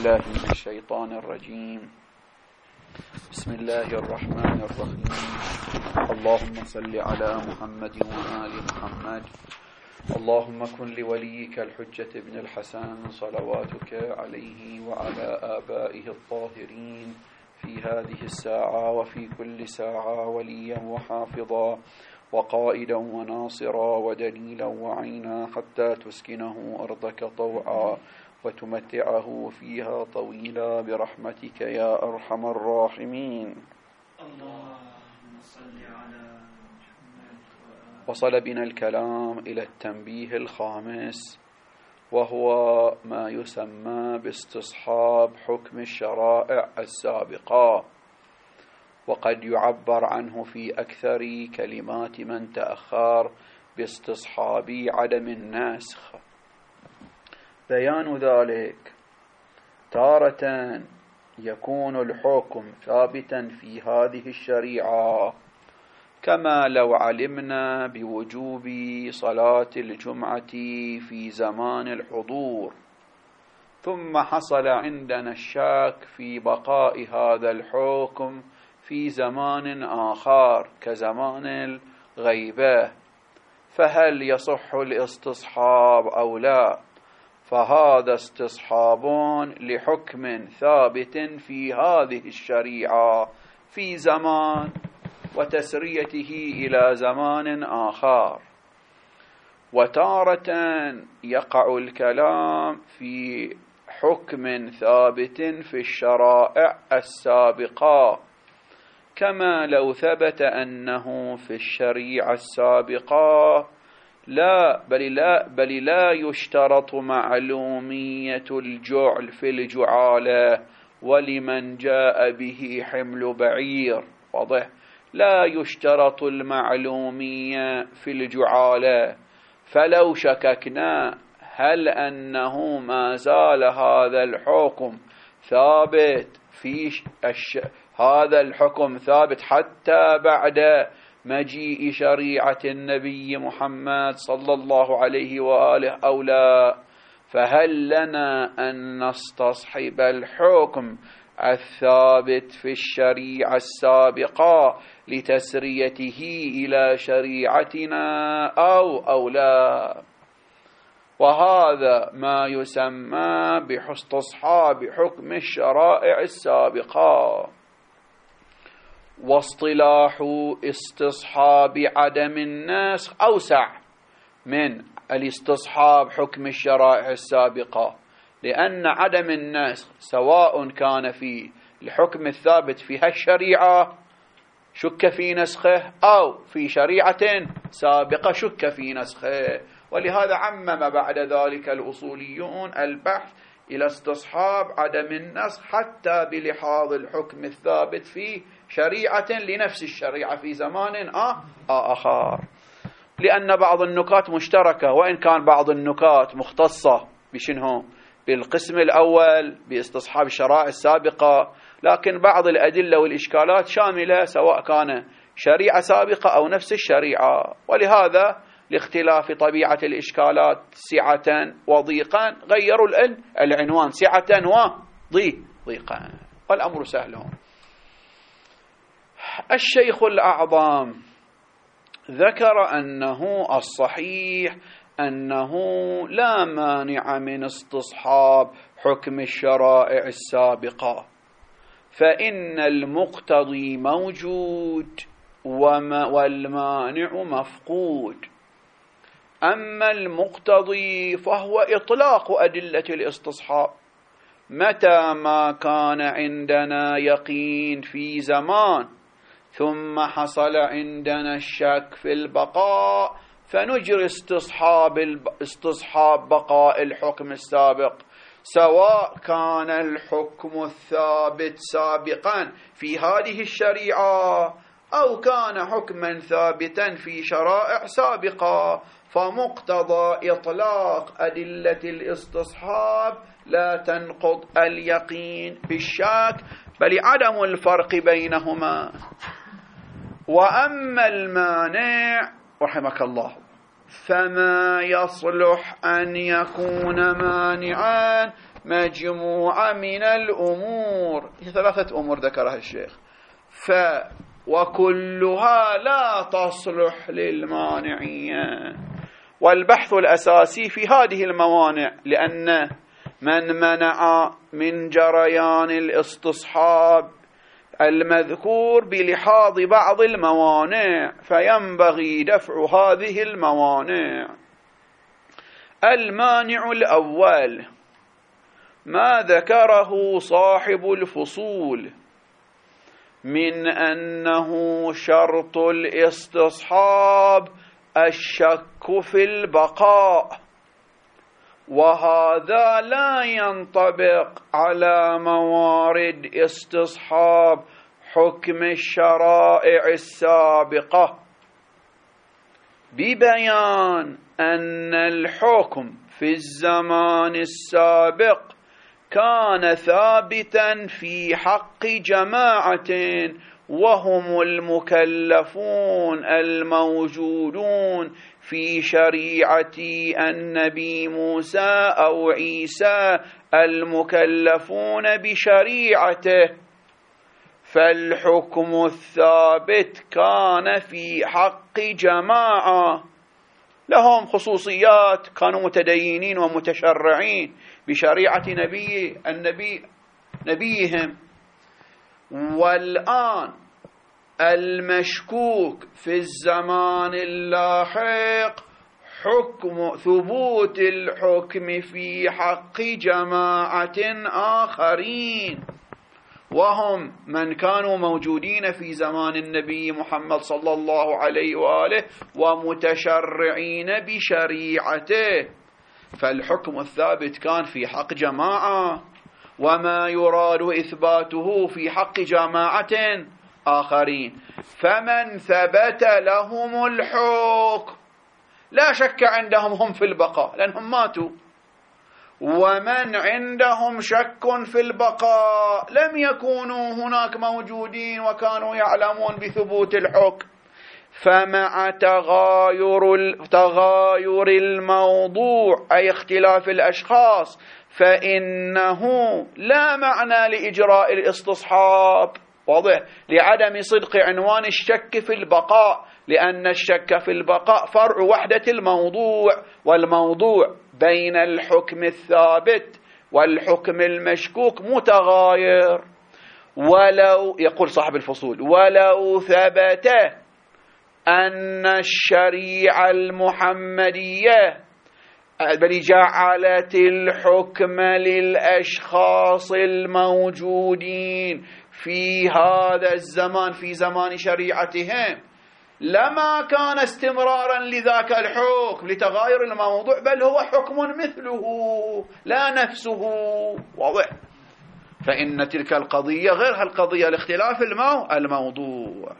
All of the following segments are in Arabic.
بالله من الشيطان الرجيم. بسم الله الرحمن الرحيم. اللهم صل على محمد وآل محمد. اللهم كن لوليك الحجة بن الحسن صلواتك عليه وعلى آبائه الطاهرين في هذه الساعة وفي كل ساعة وليا وحافظا وقائدا وناصرا ودليلا وعينا حتى تسكنه أرضك طوعا وتمتعه فيها طويلا برحمتك يا أرحم الراحمين. اللهم صل على محمد. وصل بنا الكلام إلى التنبيه الخامس، وهو ما يسمى باستصحاب حكم الشرائع السابقة، وقد يعبر عنه في أكثر كلمات من تأخر باستصحاب عدم النسخ. بيان ذلك: تارة يكون الحكم ثابتا في هذه الشريعة، كما لو علمنا بوجوب صلاة الجمعة في زمان الحضور، ثم حصل عندنا الشك في بقاء هذا الحكم في زمان آخر كزمان الغيبة، فهل يصح الاستصحاب أو لا؟ فهذا استصحاب لحكم ثابت في هذه الشريعة في زمان وتسريته إلى زمان آخر. وتارة يقع الكلام في حكم ثابت في الشرائع السابقة، كما لو ثبت أنه في الشريعة السابقة بل لا يشترط معلومية الجعل في الجعالة ولمن جاء به حمل بعير. واضح؟ لا يشترط المعلومية في الجعالة، فلو شككنا هل أنه ما زال هذا الحكم ثابت هذا الحكم ثابت حتى بعد مجيء شريعة النبي محمد صلى الله عليه وآله أو لا؟ فهل لنا أن نستصحب الحكم الثابت في الشريعة السابقة لتسريته إلى شريعتنا أو لا؟ وهذا ما يسمى باستصحاب حكم الشرائع السابقة. واصطلاح استصحاب عدم النسخ أوسع من الاستصحاب حكم الشرائع السابقة، لأن عدم النسخ سواء كان في الحكم الثابت في هالشريعة شك في نسخه أو في شريعة سابقة شك في نسخه، ولهذا عمم بعد ذلك الأصوليون البحث إلى استصحاب عدم النسخ حتى بلحاظ الحكم الثابت في شريعة لنفس الشريعة في زمان آخر، لأن بعض النكات مشتركة، وإن كان بعض النكات مختصة بشنه بالقسم الأول باستصحاب الشرائع السابقة، لكن بعض الأدلة والإشكالات شاملة سواء كان شريعة سابقة أو نفس الشريعة. ولهذا لاختلاف طبيعة الإشكالات سعة وضيقا غيروا العنوان سعة وضيقا، والأمر سهل. الشيخ الأعظم ذكر أنه الصحيح أنه لا مانع من استصحاب حكم الشرائع السابقة، فإن المقتضي موجود والمانع مفقود. أما المقتضي فهو إطلاق أدلة الاستصحاب متى ما كان عندنا يقين في زمان ثم حصل عندنا الشك في البقاء، فنجري استصحاب بقاء الحكم السابق، سواء كان الحكم الثابت سابقا في هذه الشريعة أو كان حكما ثابتا في شرائع سابقة. فمقتضى إطلاق أدلة الاستصحاب لا تنقض اليقين بالشك، بل عدم الفرق بينهما. وأما المانع رحمك الله فما يصلح أن يكون مانعا مجموعة من الأمور، ثلاثة أمور ذكرها الشيخ، وكلها لا تصلح للمانعية. والبحث الأساسي في هذه الموانع، لأن من منع من جريان الاستصحاب المذكور بلحاظ بعض الموانع، فينبغي دفع هذه الموانع. المانع الأول ما ذكره صاحب الفصول من أنه شرط الاستصحاب الشك في البقاء، وهذا لا ينطبق على موارد استصحاب حكم الشرائع السابقة، ببيان أن الحكم في الزمان السابق كان ثابتا في حق جماعة وهم المكلفون الموجودون في شريعة النبي موسى أو عيسى المكلفون بشريعته، فالحكم الثابت كان في حق جماعة لهم خصوصيات، كانوا متدينين ومتشرعين بشريعة نبيهم. والآن المشكوك في الزمان اللاحق حكم ثبوت الحكم في حق جماعة آخرين، وهم من كانوا موجودين في زمان النبي محمد صلى الله عليه وآله ومتشرعين بشريعته، فالحكم الثابت كان في حق جماعة، وما يراد إثباته في حق جماعة آخرين. فمن ثبت لهم الحكم لا شك عندهم هم في البقاء لأنهم ماتوا، ومن عندهم شك في البقاء لم يكونوا هناك موجودين وكانوا يعلمون بثبوت الحكم. فمع تغاير الموضوع أي اختلاف الأشخاص فإنه لا معنى لإجراء الاستصحاب، واضح، لعدم صدق عنوان الشك في البقاء، لأن الشك في البقاء فرع وحدة الموضوع، والموضوع بين الحكم الثابت والحكم المشكوك متغاير. ولو يقول صاحب الفصول ولو ثبت أن الشريعة المحمدية بل جعلت الحكم للأشخاص الموجودين في هذا الزمان في زمان شريعتهم، لما كان استمرارا لذاك الحكم لتغاير الموضوع، بل هو حكم مثله لا نفسه، واضح. فإن تلك القضية غير القضية لاختلاف الموضوع.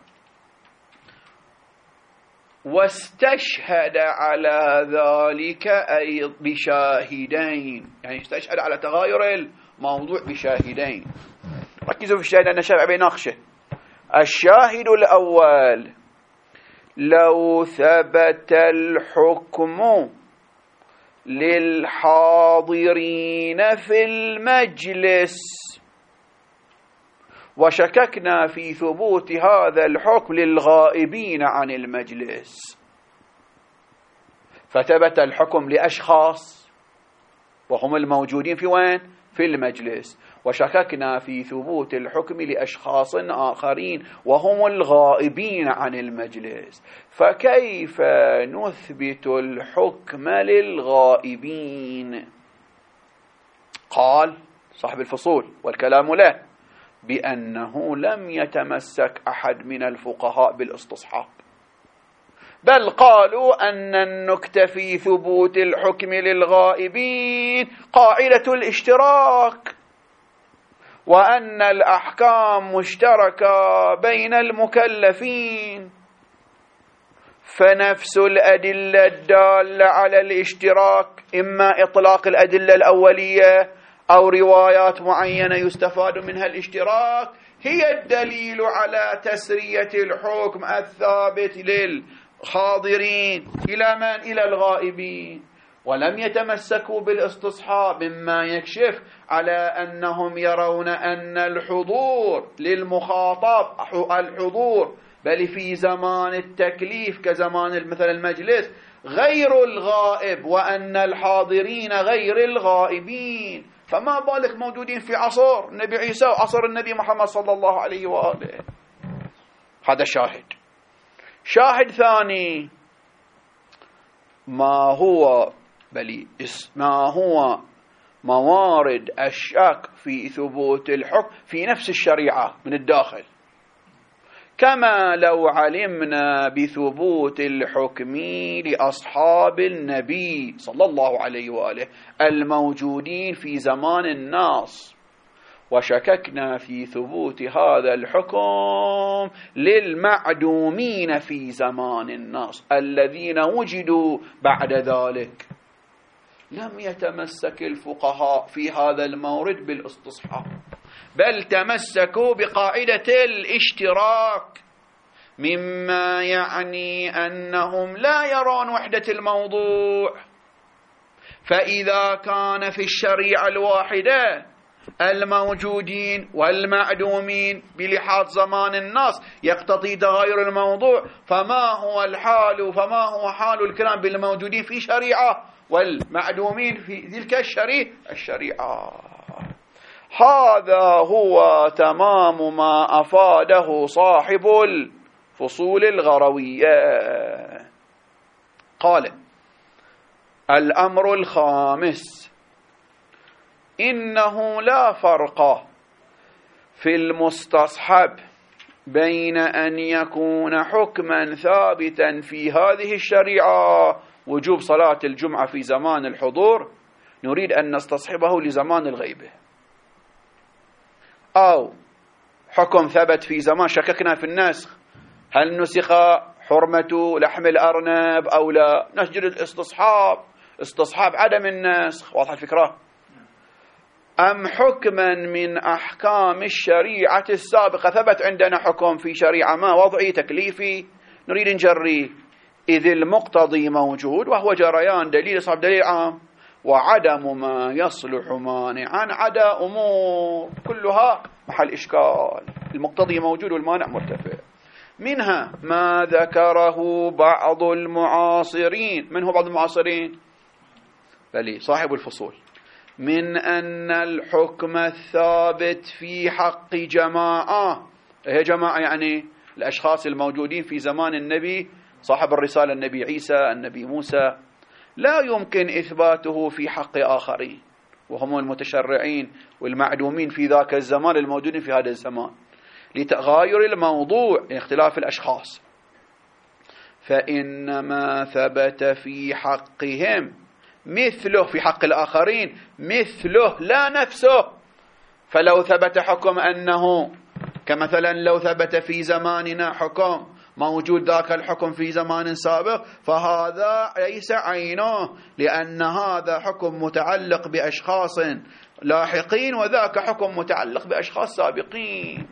واستشهد على ذلك أي بشاهدين، يعني استشهد على تغاير الموضوع بشاهدين. ركزوا في الشاهد، أن الشرع بيناقشه. الشاهد الأول: لو ثبت الحكم للحاضرين في المجلس وشككنا في ثبوت هذا الحكم للغائبين عن المجلس، فثبت الحكم لأشخاص وهم الموجودين في وين؟ في المجلس، وشككنا في ثبوت الحكم لأشخاص آخرين وهم الغائبين عن المجلس، فكيف نثبت الحكم للغائبين؟ قال صاحب الفصول والكلام له بأنه لم يتمسك أحد من الفقهاء بالاستصحاب، بل قالوا أن النكتة في ثبوت الحكم للغائبين قاعدة الاشتراك، وأن الأحكام مشتركة بين المكلفين، فنفس الأدلة الدالة على الاشتراك، إما إطلاق الأدلة الأولية أو روايات معينة يستفاد منها الاشتراك، هي الدليل على تسرية الحكم الثابت للحاضرين إلى من؟ إلى الغائبين. ولم يتمسكوا بالاستصحاب، مما يكشف على أنهم يرون أن الحضور للمخاطب الحضور بل في زمان التكليف كزمان مثل المجلس غير الغائب، وأن الحاضرين غير الغائبين. فما بالك موجودين في عصر النبي عيسى وعصر النبي محمد صلى الله عليه وآله. هذا شاهد. شاهد ثاني، ما هو موارد الشك في ثبوت الحكم في نفس الشريعة من الداخل، كما لو علمنا بثبوت الحكم لأصحاب النبي صلى الله عليه وآله الموجودين في زمان الناس، وشككنا في ثبوت هذا الحكم للمعدومين في زمان الناس الذين وجدوا بعد ذلك. لم يتمسك الفقهاء في هذا المورد بالاستصحاب، بل تمسكوا بقاعدة الاشتراك، مما يعني أنهم لا يرون وحدة الموضوع. فإذا كان في الشريعة الواحدة الموجودين والمعدومين بلحاظ زمان الناس يقتضي تغير الموضوع، فما هو حال الكلام بالموجودين في شريعة والمعدومين في تلك الشريعة. هذا هو تمام ما أفاده صاحب الفصول الغروية. قال: الأمر الخامس: إنه لا فرق في المستصحب بين أن يكون حكما ثابتا في هذه الشريعة وجوب صلاة الجمعة في زمان الحضور نريد أن نستصحبه لزمان الغيبة، أو حكم ثبت في زمان شككنا في النسخ، هل نسخ حرمة لحم الأرنب أو لا، نسجل استصحاب عدم النسخ. واضح الفكرة؟ أم حكما من أحكام الشريعة السابقة ثبت عندنا حكم في شريعة ما وضعي تكليفي نريد نجريه، إذ المقتضي موجود وهو جريان دليل صاحب دليل عام، وعدم ما يصلح مانعا عدا أمور كلها محل إشكال. المقتضي موجود والمانع مرتفع. منها ما ذكره بعض المعاصرين. من هو بعض المعاصرين؟ بلي صاحب الفصول. من أن الحكم الثابت في حق جماعة، هي جماعة يعني الأشخاص الموجودين في زمان النبي صاحب الرسالة النبي عيسى النبي موسى، لا يمكن إثباته في حق آخرين وهم المتشرعين والمعدومين في ذاك الزمان الموجودين في هذا الزمان لتغاير الموضوع اختلاف الأشخاص، فإنما ثبت في حقهم مثله في حق الآخرين مثله لا نفسه. فلو ثبت حكم أنه كمثلا لو ثبت في زماننا حكم موجود ذاك الحكم في زمان سابق فهذا ليس عينه، لأن هذا حكم متعلق بأشخاص لاحقين وذاك حكم متعلق بأشخاص سابقين.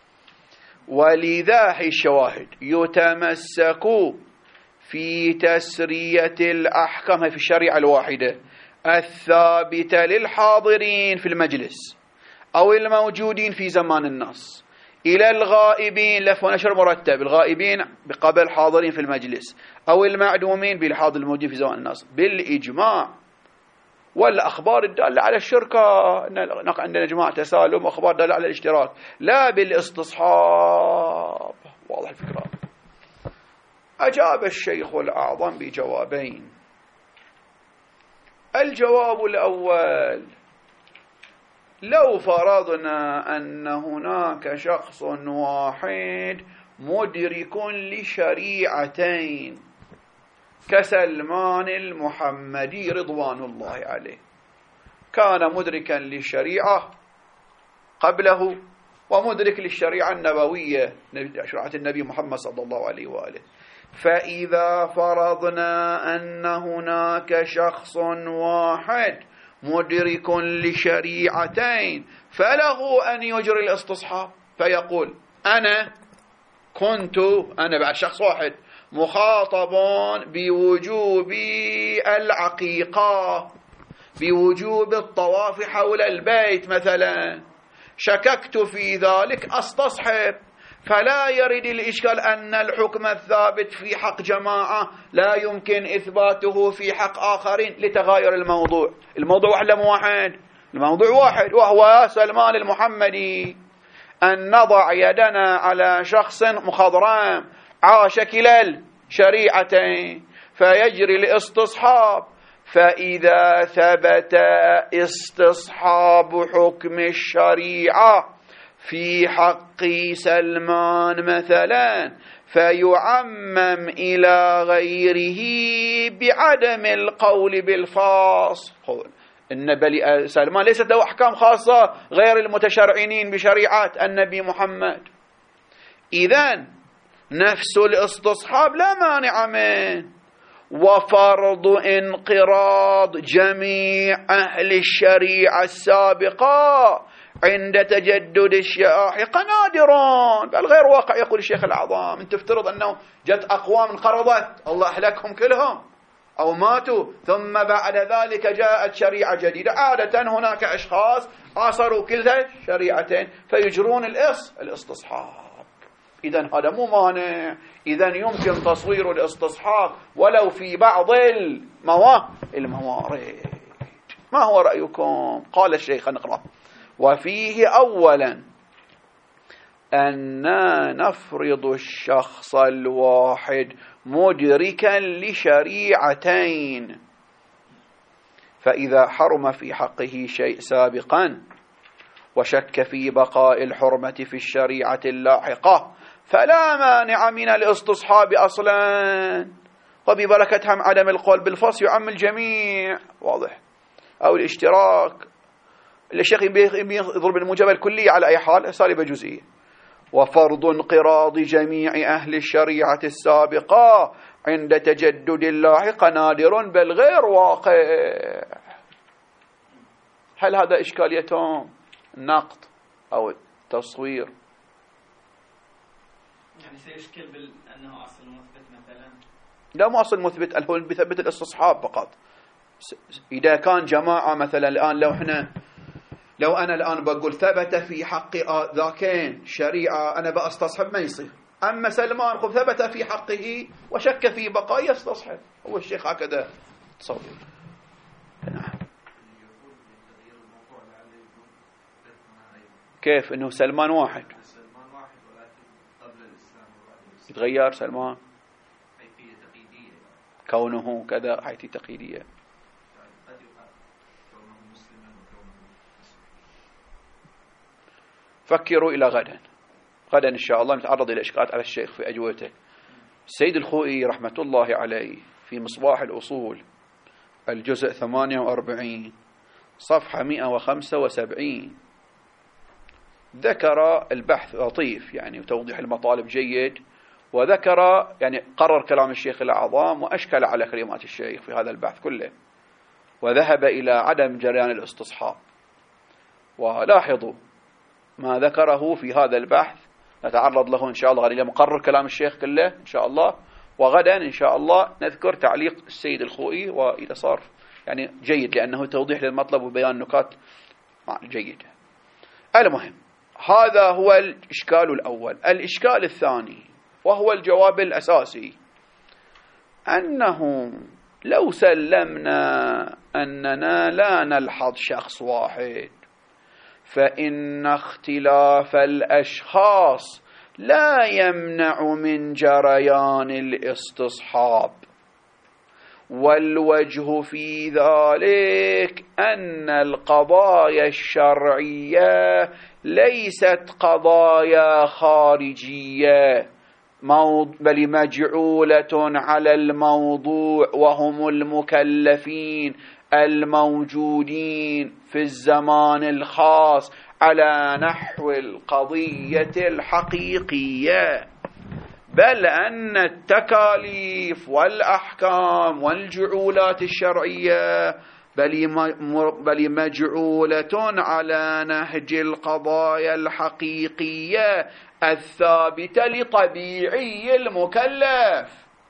ولذا الشواهد يتمسك في تسرية الأحكام في الشريعة الواحدة الثابتة للحاضرين في المجلس أو الموجودين في زمان الناس إلى الغائبين، لف ونشر مرتب، الغائبين بقبل حاضرين في المجلس أو المعدومين بالحاضر الموجودين في زمان الناس بالإجماع، والأخبار الدالة على الشركة، عندنا جماعة تسالم وأخبار دالة على الاشتراك، لا بالاستصحاب. واضح الفكرة؟ أجاب الشيخ الأعظم بجوابين. الجواب الأول: لو فرضنا أن هناك شخص واحد مدرك لشريعتين كسلمان المحمدي رضوان الله عليه، كان مدركا للشريعة قبله ومدرك للشريعة النبوية شريعة النبي محمد صلى الله عليه وآله، فإذا فرضنا أن هناك شخص واحد مدرك لشريعتين فله أن يجري الاستصحاب، فيقول أنا بعد شخص واحد مخاطب بوجوب العقيقة، بوجوب الطواف حول البيت مثلا، شككت في ذلك أستصحب، فلا يرد الإشكال أن الحكم الثابت في حق جماعة لا يمكن إثباته في حق آخرين لتغاير الموضوع. الموضوع واحد لم واحد، الموضوع واحد، وهو سلمان المحمدي، أن نضع يدنا على شخص مخضرم عاش كلا الشريعتين فيجري الاستصحاب، فإذا ثبت استصحاب حكم الشريعة في حق سلمان مثلا فيعمم إلى غيره بعدم القول بالفاصل. إن سلمان ليست له أحكام خاصة غير المتشرعين بشريعة النبي محمد، إذن نفس الاستصحاب لا مانع منه، وفرض انقراض جميع أهل الشريعة السابقة عند تجدد الشائحة نادرون، بل غير واقع. يقول الشيخ الأعظم أن تفترض أنه جت أقوام انقرضت الله أهلكهم كلهم أو ماتوا، ثم بعد ذلك جاءت شريعة جديدة. عادة هناك أشخاص عاصروا كلتا الشريعتين فيجرون الاستصحاب. إذن هذا مو مانع، إذن يمكن تصوير الاستصحاب ولو في بعض الموارد. ما هو رأيكم؟ قال الشيخ نقرأ: وفيه أولا أن نفرض الشخص الواحد مدركا لشريعتين، فإذا حرم في حقه شيء سابقا وشك في بقاء الحرمة في الشريعة اللاحقة فلا مانع من الاستصحاب أصلا، وببركة هم عدم القول بالفصل يعم الجميع. واضح؟ أو الاشتراك. الشيخ يضرب الموجبة الكلية على أي حال، سالبة جزئية. وفرض انقراض جميع أهل الشريعة السابقة عند تجدد اللاحق نادر بل غير واقع. هل هذا إشكاليتهم النقد أو التصوير؟ يعني سيشكل بأنه أصل مثبت مثلا؟ لا، مو أصل مثبت، هو بثبت الاستصحاب فقط. إذا كان جماعة مثلا الآن لو أنا الآن بقول ثبت في حق ذاكين شريعة أنا بأستصحب ما يصير. أما سلمان ثبت في حقه وشك في بقاء يستصحب. هو الشيخ هكذا تصور. كيف إنه سلمان واحد يتغير سلمان كونه كذا حيث تقييدية. فكروا إلى غدا إن شاء الله نتعرض إلى إشكالات على الشيخ في أجوبته. السيد الخوئي رحمة الله عليه في مصباح الأصول الجزء 48 صفحة 175 ذكر البحث لطيف يعني وتوضيح المطالب جيد، وذكر يعني قرر كلام الشيخ الأعظم وأشكل على كلمات الشيخ في هذا البحث كله، وذهب إلى عدم جريان الاستصحاب. ولاحظوا ما ذكره في هذا البحث نتعرض له إن شاء الله غدا، مقرر كلام الشيخ كله إن شاء الله، وغدا إن شاء الله نذكر تعليق السيد الخوئي وإذا صار يعني جيد لأنه توضيح للمطلب وبيان نكات جيدة. المهم هذا هو الإشكال الأول. الإشكال الثاني وهو الجواب الأساسي أنه لو سلمنا أننا لا نلحظ شخص واحد فإن اختلاف الأشخاص لا يمنع من جريان الاستصحاب، والوجه في ذلك أن القضايا الشرعية ليست قضايا خارجية بل مجعولة على الموضوع وهم المكلفين الموجودين في الزمان الخاص على نحو القضية الحقيقية، بل أن التكاليف والأحكام والجعولات الشرعية بل مجعولة على نهج القضايا الحقيقية الثابتة لطبيعي المكلف.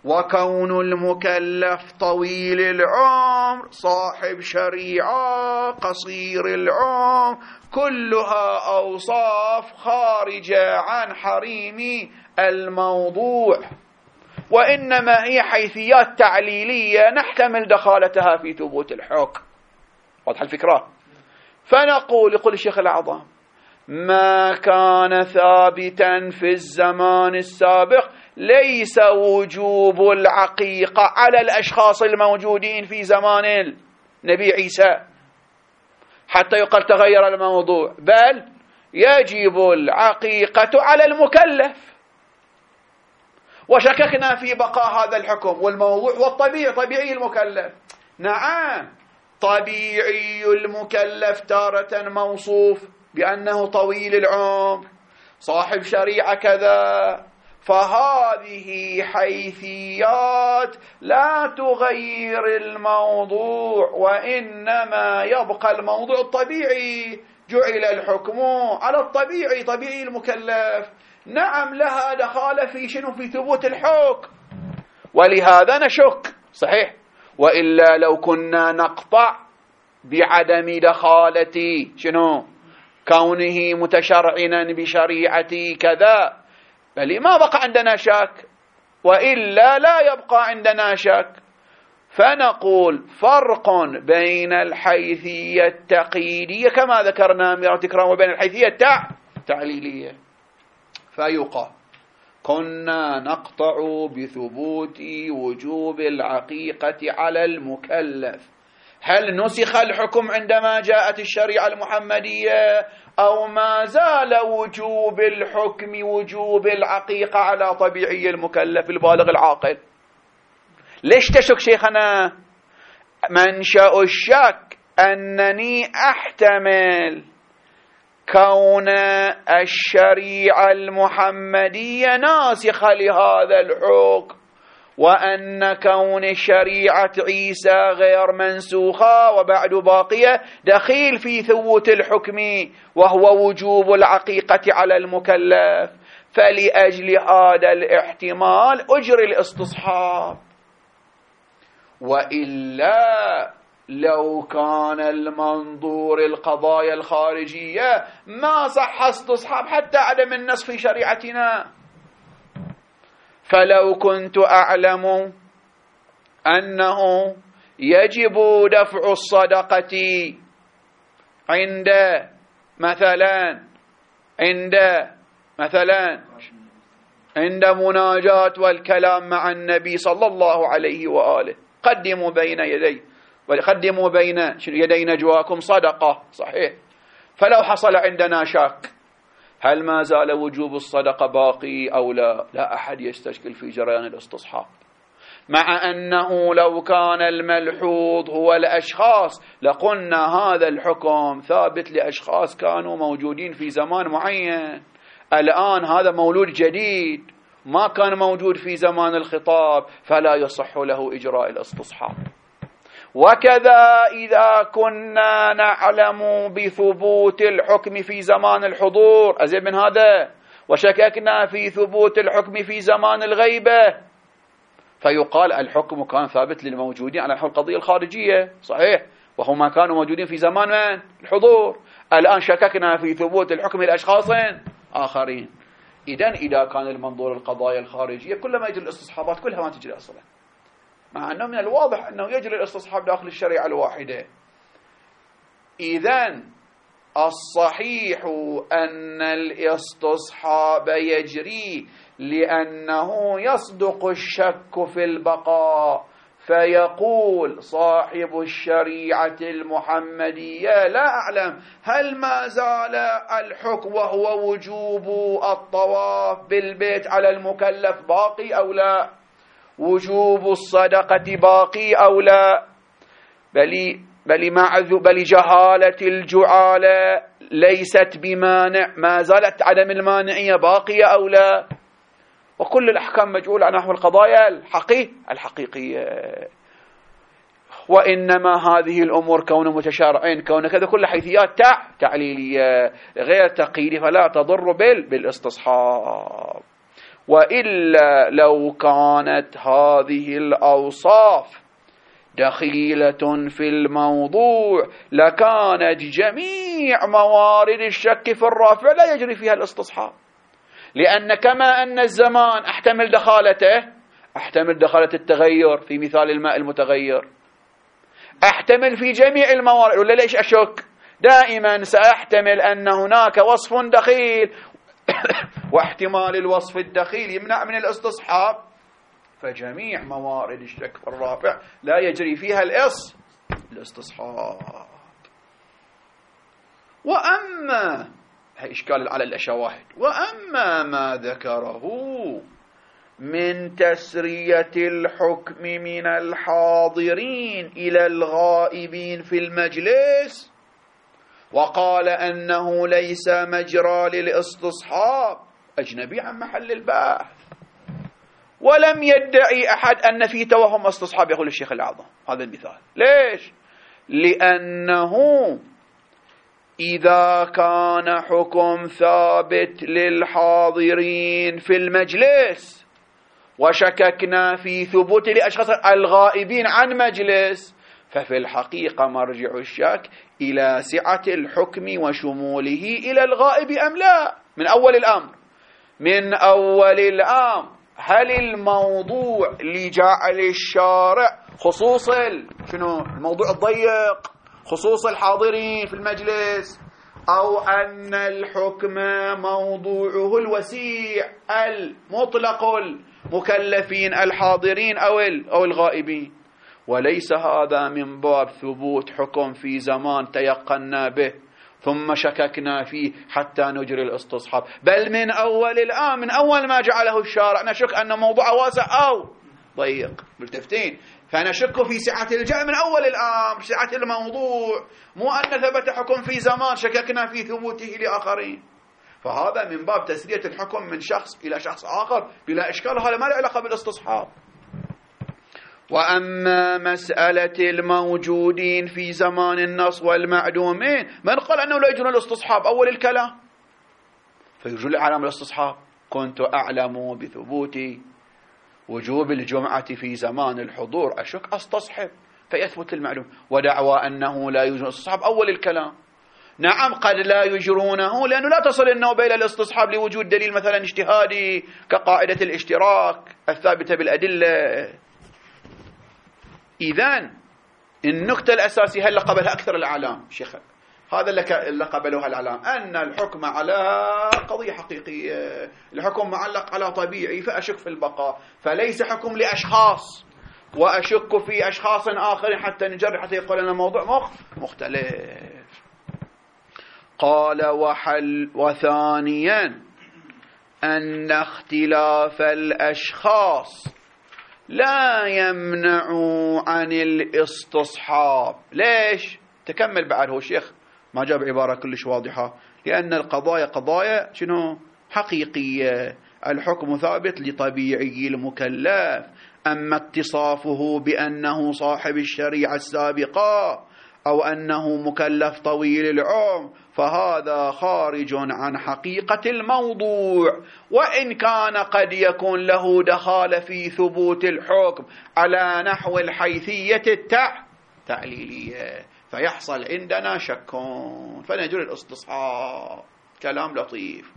وكون المكلف طويل العمر صاحب شريعة قصير العمر كلها أوصاف خارجة عن حريم الموضوع، وإنما هي حيثيات تعليلية نحتمل دخالتها في ثبوت الحكم. واضح الفكرة؟ فنقول، يقول الشيخ الأعظم: ما كان ثابتا في الزمان السابق ليس وجوب العقيقة على الأشخاص الموجودين في زمان النبي عيسى حتى يقال تغير الموضوع، بل يجب العقيقة على المكلف. وشككنا في بقاء هذا الحكم والموضوع والطبيعي، طبيعي المكلف. نعم، طبيعي المكلف تارة موصوف بأنه طويل العمر صاحب شريعة كذا، فهذه حيثيات لا تغير الموضوع، وإنما يبقى الموضوع الطبيعي. جعل الحكم على الطبيعي، طبيعي المكلف. نعم، لها دخالة في شنو؟ في ثبوت الحكم، ولهذا نشك. صحيح، وإلا لو كنا نقطع بعدم دخالة شنو؟ كونه متشرعنا بشريعتي كذا، بل ما بقى عندنا شك، وإلا لا يبقى عندنا شك. فنقول فرق بين الحيثية التقييدية كما ذكرنا مرة تكرار وبين الحيثية التعليلية. فيقال: كنا نقطع بثبوت وجوب العقيقة على المكلف. هل نسخ الحكم عندما جاءت الشريعة المحمدية، أو ما زال وجوب الحكم وجوب العقيقة على طبيعي المكلف البالغ العاقل؟ ليش تشك شيخنا؟ منشأ الشك أنني أحتمل كون الشريعة المحمدية ناسخة لهذا الحكم، وأن كون شريعة عيسى غير منسوخة وبعد باقية دخيل في ثبوت الحكم وهو وجوب العقيقة على المكلف. فلأجل هذا الاحتمال أجري الاستصحاب. وإلا لو كان المنظور القضايا الخارجية ما صح استصحاب حتى عدم النص في شريعتنا. فلو كنت أعلم أنه يجب دفع الصدقة عند مناجاة والكلام مع النبي صلى الله عليه وآله، قدموا بين يدي نجواكم صدقة. صحيح. فلو حصل عندنا شك هل ما زال وجوب الصدقة باقي أو لا؟ لا أحد يستشكل في جريان الاستصحاب، مع أنه لو كان الملحوظ هو الأشخاص لقلنا هذا الحكم ثابت لأشخاص كانوا موجودين في زمان معين. الآن هذا مولود جديد ما كان موجود في زمان الخطاب، فلا يصح له إجراء الاستصحاب. وكذا إذا كنا نعلم بثبوت الحكم في زمان الحضور أزيد من هذا، وشككنا في ثبوت الحكم في زمان الغيبة، فيقال الحكم كان ثابت للموجودين على نحو القضية الخارجية. صحيح، وهم ما كانوا موجودين في زمان من الحضور. الآن شككنا في ثبوت الحكم لأشخاص آخرين. إذا كان المنظور القضايا الخارجية كلما يجري الاستصحابات كلها ما تجري أصلا، مع أنه من الواضح أنه يجري الاستصحاب داخل الشريعة الواحدة. إذن الصحيح أن الاستصحاب يجري لأنه يصدق الشك في البقاء، فيقول صاحب الشريعة المحمدية: لا أعلم هل ما زال الحكم وهو وجوب الطواف بالبيت على المكلف باقي أو لا، وجوب الصدقة باقي أو لا، بل جهالة الجعالة ليست بمانع، ما زالت عدم المانعية باقية أو لا. وكل الأحكام مجعولة على نحو القضايا الحقيقية. وإنما هذه الأمور كون متشارعين كون كذا كل حيثيات تعليلية غير تقييدية، فلا تضر بالاستصحاب. وإلا لو كانت هذه الأوصاف دخيلة في الموضوع لكانت جميع موارد الشك في الرافع لا يجري فيها الاستصحاب، لأن كما أن الزمان أحتمل دخالته، أحتمل دخالة التغير في مثال الماء المتغير، أحتمل في جميع الموارد. ولا ليش أشك؟ دائما سأحتمل أن هناك وصف دخيل واحتمال الوصف الدخيل يمنع من الاستصحاب، فجميع موارد الشك في الرافع لا يجري فيها الاستصحاب. وأما هي إشكال على الشواهد، وأما ما ذكره من تسرية الحكم من الحاضرين إلى الغائبين في المجلس، وقال أنه ليس مجرى للاستصحاب، أجنبي عن محل البحث، ولم يدعي أحد أن في توهم استصحاب، يقول الشيخ الأعظم هذا المثال. ليش؟ لأنه إذا كان حكم ثابت للحاضرين في المجلس وشككنا في ثبوت لأشخاص الغائبين عن مجلس، ففي الحقيقة مرجع الشك إلى سعة الحكم وشموله إلى الغائب أم لا. من أول الأمر، من أول الأمر، هل الموضوع لجعل الشارع خصوص شنو الموضوع الضيق، خصوص الحاضرين في المجلس، أو أن الحكم موضوعه الوسيع المطلق المكلفين الحاضرين أو الغائبين؟ وليس هذا من باب ثبوت حكم في زمان تيقنا به ثم شككنا فيه حتى نجري الاستصحاب، بل من أول الآن، من أول ما جعله الشارع نشك أن موضوع واسع أو ضيق. ملتفتين، فنشك في سعة الجمع من أول الآن، سعة الموضوع، مو أن ثبت حكم في زمان شككنا في ثبوته لآخرين. فهذا من باب تسرية الحكم من شخص إلى شخص آخر بلا إشكال، هذا ما له علاقة بالاستصحاب. وأما مسألة الموجودين في زمان النص والمعدومين، من قال أنه لا يجرون الاستصحاب؟ أول الكلام فيجري علامة الاستصحاب. كنت أعلم بثبوت وجوب الجمعة في زمان الحضور، أشك أستصحب فيثبت المعلوم. ودعوى أنه لا يجرون الاستصحاب أول الكلام. نعم قد لا يجرونه لأنه لا تصل النوبة إلى الاستصحاب لوجود دليل مثلا اجتهادي كقاعدة الاشتراك الثابتة بالأدلة. إذن النقطة الأساسية هل قبلها أكثر الأعلام شيخ، هذا اللي قبلوها الأعلام، أن الحكم على قضية حقيقية، الحكم معلق على طبيعي، فأشك في البقاء، فليس حكم لأشخاص وأشك في أشخاص آخرين حتى نجرب حتى يقول لنا موضوع مختلف. قال وثانيا أن اختلاف الأشخاص لا يمنع عن الاستصحاب. ليش؟ تكمل بعد هو الشيخ ما جاب عبارة كلش واضحة، لأن القضايا قضايا شنو؟ حقيقية، الحكم ثابت لطبيعي المكلف. أما اتصافه بأنه صاحب الشريعة السابقة أو أنه مكلف طويل العمر فهذا خارج عن حقيقة الموضوع، وإن كان قد يكون له دخال في ثبوت الحكم على نحو الحيثية التعليلية، فيحصل عندنا شك فنجري الاستصحاب. كلام لطيف.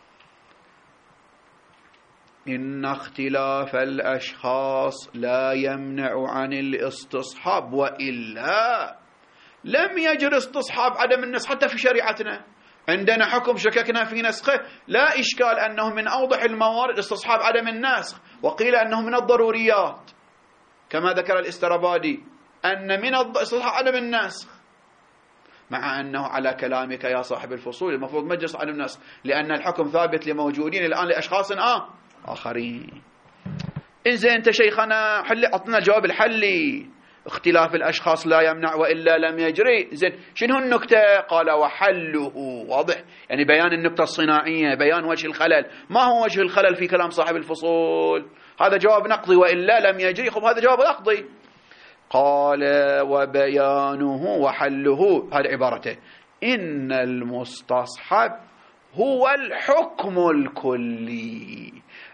إن اختلاف الأشخاص لا يمنع عن الاستصحاب، وإلا لم يجر استصحاب عدم النسخ. حتى في شريعتنا عندنا حكم شككنا في نسخه، لا إشكال أنه من أوضح الموارد استصحاب عدم النسخ، وقيل أنه من الضروريات كما ذكر الاسترابادي أن من استصحاب عدم النسخ، مع أنه على كلامك يا صاحب الفصول المفروض مجلس عدم النسخ، لأن الحكم ثابت لموجودين الآن لأشخاص آخرين. إنزين أنت شيخنا أعطنا الجواب الحلي. اختلاف الأشخاص لا يمنع وإلا لم يجري. زين شنو النكتة؟ قال وحله. واضح، يعني بيان النكتة الصناعية، بيان وجه الخلل. ما هو وجه الخلل في كلام صاحب الفصول؟ هذا جواب نقضي، وإلا لم يجري. خب هذا جواب نقضي. قال وبيانه وحله، هذه عبارته، إن المستصحب هو الحكم الكلي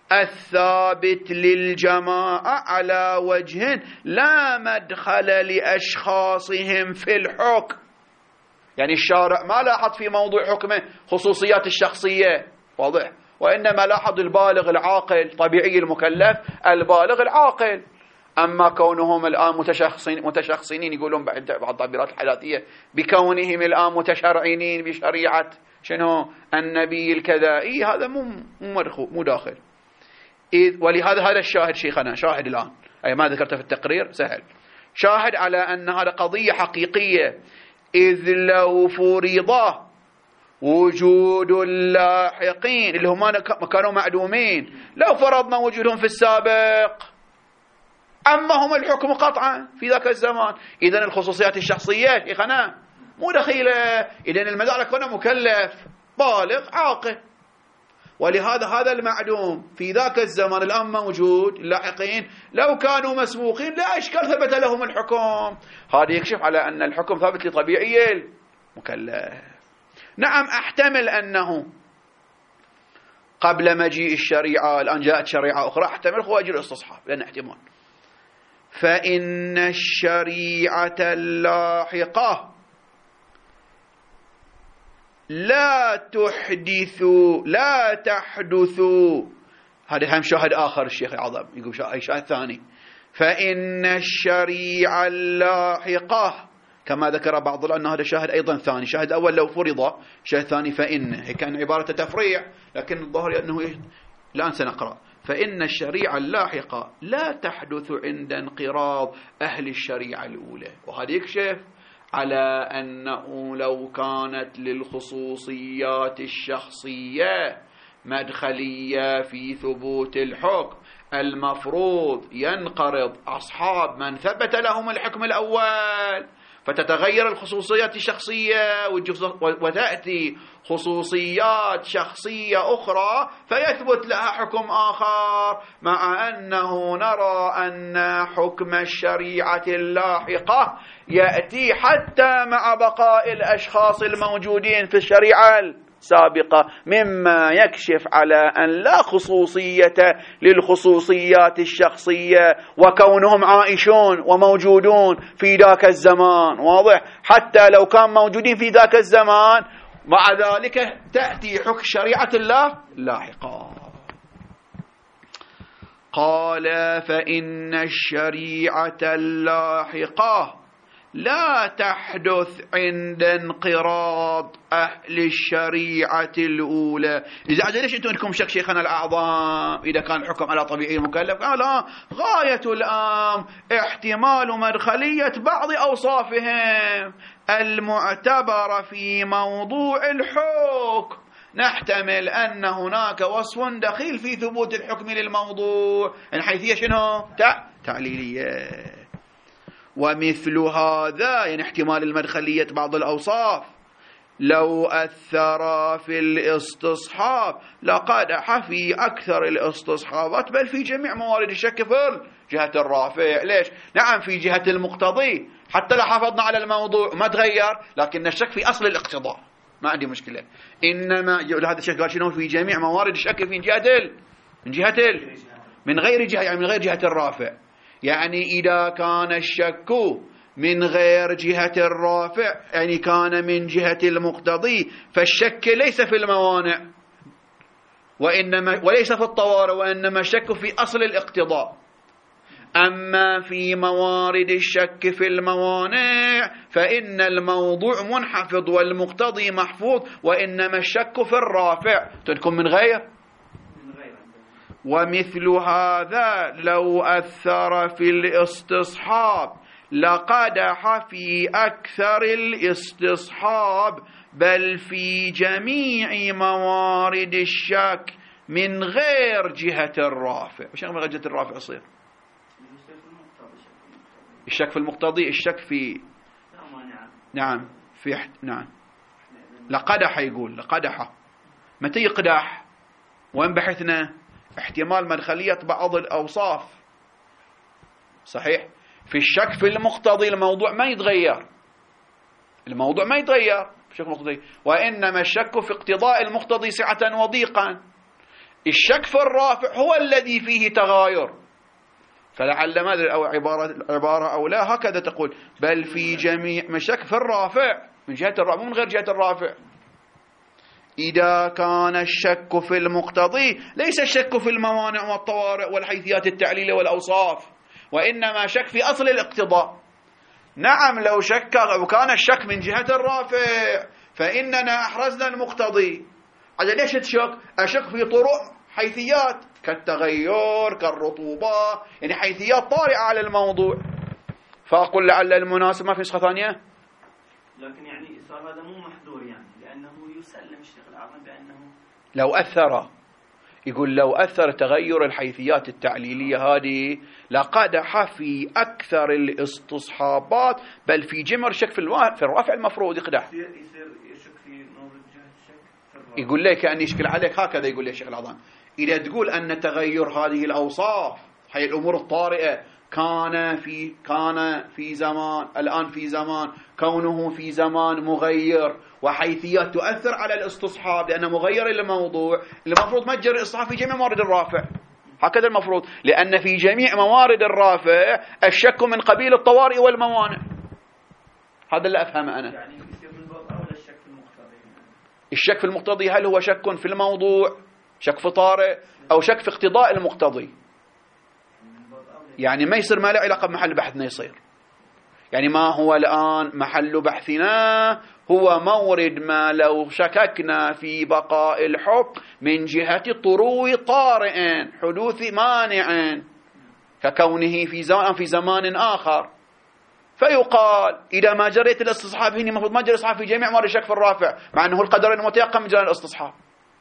الثابت للجماعة على وجه لا مدخل لأشخاصهم في الحكم. يعني الشارع ما لاحظ في موضوع حكمه خصوصيات الشخصية، واضح، وإنما لاحظ البالغ العاقل طبيعي المكلف البالغ العاقل. أما كونهم الآن متشخصين يقولون بعض التعبيرات الحياتية بكونهم الآن متشرعين بشريعة شنو النبي الكذائي، هذا مو داخل. ولهذا هذا الشاهد شيخنا، شاهد الآن أي ما ذكرته في التقرير سهل، شاهد على أن هذا قضية حقيقية. إذ لو فرض وجود اللاحقين اللي هم كانوا معدومين، لو فرضنا وجودهم في السابق أما هم الحكم قطعا في ذاك الزمان، إذن الخصوصيات الشخصية شيخنا مو دخيلة، إذن المدار كونه مكلف بالغ عاقل. ولهذا هذا المعدوم في ذاك الزمان الآن موجود، اللاحقين لو كانوا مسبوقين لا إشكال ثبت لهم الحكم. هذا يكشف على أن الحكم ثابت لطبيعي المكلف. نعم أحتمل أنه قبل مجيء الشريعة الآن جاءت شريعة أخرى، أحتمل هو أجل الاستصحاب لأن احتمال. فإن الشريعة اللاحقة لا تحدث، هذا هم شاهد آخر الشيخ العظم يقول شاهد ثاني. فإن الشريعة اللاحقة كما ذكر بعض أن هذا شاهد أيضا ثاني، شاهد أول لو فرض، شاهد ثاني فإن، هي كان عبارة تفريع لكن الظاهر أنه الآن سنقرأ. فإن الشريعة اللاحقة لا تحدث عند انقراض أهل الشريعة الأولى. وهذا يكشف على أنه لو كانت للخصوصيات الشخصية مدخلية في ثبوت الحكم المفروض ينقرض أصحاب من ثبت لهم الحكم الأول، فتتغير الخصوصيات الشخصية وتأتي خصوصيات شخصية أخرى فيثبت لها حكم آخر، مع أنه نرى أن حكم الشريعة اللاحقة يأتي حتى مع بقاء الأشخاص الموجودين في الشريعة السابقة، مما يكشف على أن لا خصوصية للخصوصيات الشخصية وكونهم عائشون وموجودون في ذاك الزمان، واضح، حتى لو كان موجودين في ذاك الزمان مع ذلك تأتي حكم شريعة الله لاحقا. قال فإن الشريعة اللاحقة لا تحدث عند انقراض أهل الشريعة الأولى. إذا ليش أنتم عندكم شك شيخنا الأعظم إذا كان الحكم على طبيعي المكلف؟ لا، غاية الأمر احتمال مدخلية بعض أوصافهم المعتبرة في موضوع الحكم. نحتمل أن هناك وصف دخيل في ثبوت الحكم للموضوع، يعني حيثية شنو؟ تعليلية. ومثل هذا يعني احتمال المدخلية بعض الأوصاف لو أثر في الاستصحاب لقدح في أكثر الاستصحابات بل في جميع موارد الشك في جهة الرافع. ليش؟ نعم في جهة المقتضي حتى لو حافظنا على الموضوع ما تغير، لكن الشك في أصل الاقتضاء ما عندي مشكلة. إنما هذا الشك قال شنو؟ في جميع موارد الشك في من غير جهة، يعني من غير جهة الرافع. يعني إذا كان الشك من غير جهة الرافع يعني كان من جهة المقتضي، فالشك ليس في الموانع وليس في الطوارئ، وإنما الشك في أصل الاقتضاء. أما في موارد الشك في الموانع فإن الموضوع منحفظ والمقتضي محفوظ، وإنما الشك في الرافع تكون من غير. ومثل هذا لو أثر في الاستصحاب لقدح في أكثر الاستصحاب بل في جميع موارد الشك من غير جهة الرافع. وش من غير جهة الرافع يصير؟ الشك في المقتضي، الشك في نعم لقدح، يقول لقدح. متى يقدح؟ وين بحثنا؟ احتمال مدخلية بعض الأوصاف، صحيح. في الشك في المقتضي الموضوع ما يتغير بشكل مقتضي، وإنما الشك في اقتضاء المقتضي سعة وضيقا. الشك في الرافع هو الذي فيه تغاير. فلعل ما أدري أو عبارة أو لا هكذا تقول بل في جميع مشك في الرافع من جهة الرافع من غير جهة الرافع. إذا كان الشك في المقتضي ليس الشك في الموانع والطوارئ والحيثيات التعليل والأوصاف، وإنما شك في أصل الاقتضاء. نعم لو شك أو كان الشك من جهة الرافع فإننا أحرزنا المقتضي. على ليش تشك؟ أشك في طرق حيثيات كالتغير كالرطوبة، يعني حيثيات طارئة على الموضوع. فأقول لعل المناسب ما في نسخة ثانية، لكن يعني صار هذا مو محظور يعني لأنه يسلم الشيخ الأعظم بأنه لو أثر، يقول لو أثر تغير الحيثيات التعليلية هذه لقدح في أكثر الاستصحابات، بل في جمر شك في الرافع المفروض يقدح. يصير يشك في موضوع جهة الشك في الرافع. يقول لك أن يشكل عليك هكذا، يقول لي الشيخ الأعظم إذا تقول أن تغير هذه الأوصاف هي الأمور الطارئة كان في زمان، الآن في زمان، كونه في زمان مغير وحيثيات تؤثر على الاستصحاب لأنه مغير للموضوع، المفروض متجر الاستصحاب في جميع موارد الرافع، هكذا المفروض، لأن في جميع موارد الرافع الشك من قبيل الطوارئ والموانع. هذا اللي أفهمه أنا. يعني يصير من باب أولى الشك في المقتضي. الشك في المقتضي هل هو شك في الموضوع، شك في طارئ، أو شك في اقتضاء المقتضي؟ يعني ما يصير ما له علاقة بمحل بحثنا، يصير يعني ما هو الآن محل بحثنا هو مورد ما لو شككنا في بقاء الحكم من جهة طروي طارئ حدوث مانع ككونه في زمان آخر، فيقال إذا ما جريت الاستصحاب هنا المفروض ما جري الاستصحاب في جميع موارد الشك في الرافع، مع أنه القدر المتيقن من جرى الاستصحاب.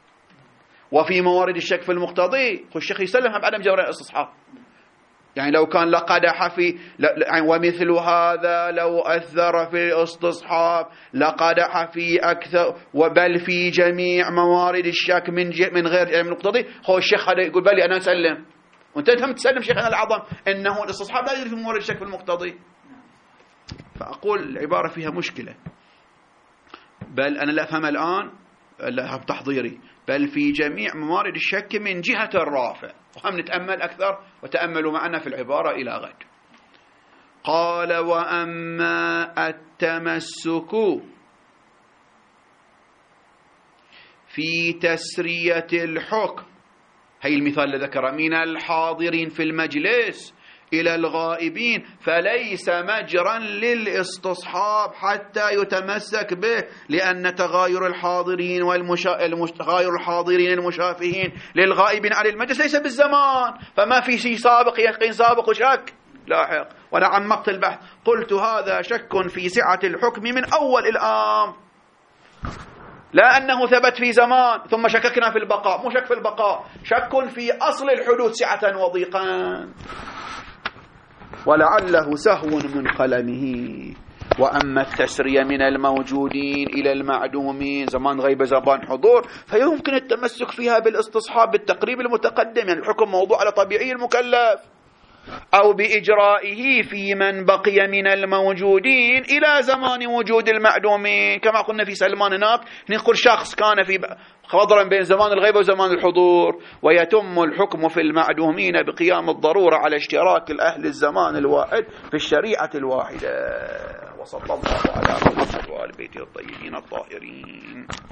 وفي موارد الشك في المقتضي الشيخ يسلمها بعدم جرى الاستصحاب. يعني لو كان لقدح في يعني ومثل هذا لو أثر في الاستصحاب لقدح في أكثر وبل في جميع موارد الشك من غير من المقتضي. هو الشيخ هذا يقول بلي أنا أسلم، وأنت هم تسلم شيخنا الأعظم أنه الاستصحاب لا يدري في موارد الشك في المقتضي. فأقول العبارة فيها مشكلة، بل أنا لا أفهم الآن بتحضيري بل في جميع موارد الشك من جهة الرافع. وهم نتأمل أكثر وتأملوا معنا في العبارة إلى غد. قال وأما التمسك في تسرية الحكم، هي المثال اللي ذكره، من الحاضرين في المجلس إلى الغائبين فليس مجرا للاستصحاب حتى يتمسك به، لأن تغاير الحاضرين تغاير الحاضرين المشافهين للغائبين عن المجلس ليس بالزمان، فما في شيء سابق يقين سابق وشك لاحق. وأنا عمقت البحث قلت هذا شك في سعة الحكم من أول الأمر، لا أنه ثبت في زمان ثم شككنا في البقاء، مو شك في البقاء، شك في أصل الحدوث سعة وضيقا، ولعله سهو من قلمه. وأما التسرية من الموجودين إلى المعدومين زمان غيب زمان حضور فيمكن التمسك فيها بالاستصحاب بالتقريب المتقدم، يعني الحكم موضوع على طبيعي المكلف، أو بإجرائه في من بقي من الموجودين إلى زمان وجود المعدومين، كما قلنا في سلمان هناك نقول شخص كان في خضرا بين زمان الغيب وزمان الحضور، ويتم الحكم في المعدومين بقيام الضرورة على اشتراك الأهل الزمان الواحد في الشريعة الواحدة. وصلى الله على محمد وآل بيته الطيبين الطاهرين.